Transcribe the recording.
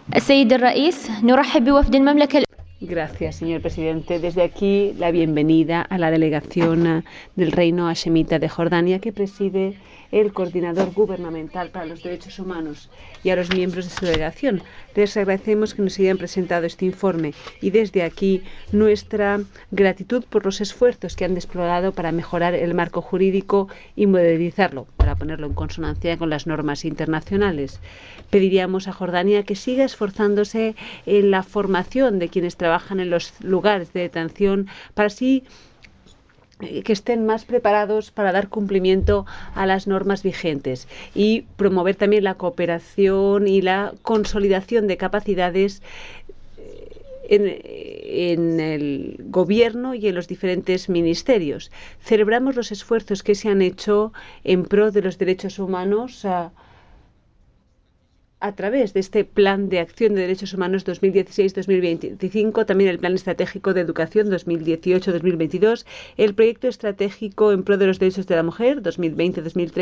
السيد الرئيس، نرحب بوفد المملكة. Gracias, señor presidente. Desde aquí, la bienvenida a la delegación del Reino Hashemita de Jordania que preside el coordinador gubernamental para los derechos humanos y a los miembros de su delegación. Les agradecemos que nos hayan presentado este informe y desde aquí nuestra gratitud por los esfuerzos que han desplegado para mejorar el marco jurídico y modernizarlo, para ponerlo en consonancia con las normas internacionales. Pediríamos a Jordania que siga esforzándose en la formación de quienes trabajan en los lugares de detención para así que estén más preparados para dar cumplimiento a las normas vigentes y promover también la cooperación y la consolidación de capacidades en el gobierno y en los diferentes ministerios. Celebramos los esfuerzos que se han hecho en pro de los derechos humanos a través de este Plan de Acción de Derechos Humanos 2016-2025, también el Plan Estratégico de Educación 2018-2022, el Proyecto Estratégico en pro de los Derechos de la Mujer 2020-2030,